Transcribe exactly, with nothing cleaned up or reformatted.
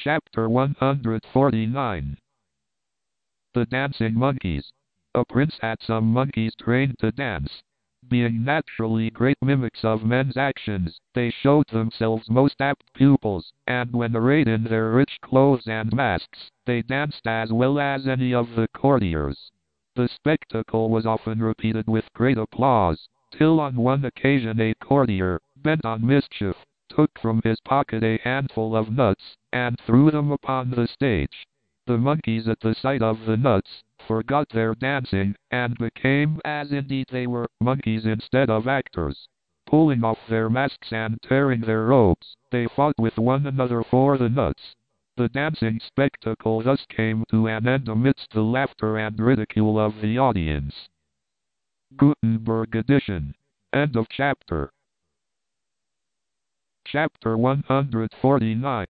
Chapter one hundred forty-nine. The Dancing Monkeys. A prince had some monkeys trained to dance. Being naturally great mimics of men's actions, they showed themselves most apt pupils, and when arrayed in their rich clothes and masks, they danced as well as any of the courtiers. The spectacle was often repeated with great applause, till on one occasion a courtier, bent on mischief, took from his pocket a handful of nuts, and threw them upon the stage. The monkeys at the sight of the nuts, forgot their dancing, and became, as indeed they were, monkeys instead of actors. Pulling off their masks and tearing their robes, they fought with one another for the nuts. The dancing spectacle thus came to an end amidst the laughter and ridicule of the audience. Gutenberg edition. End of chapter. Chapter one hundred forty-nine.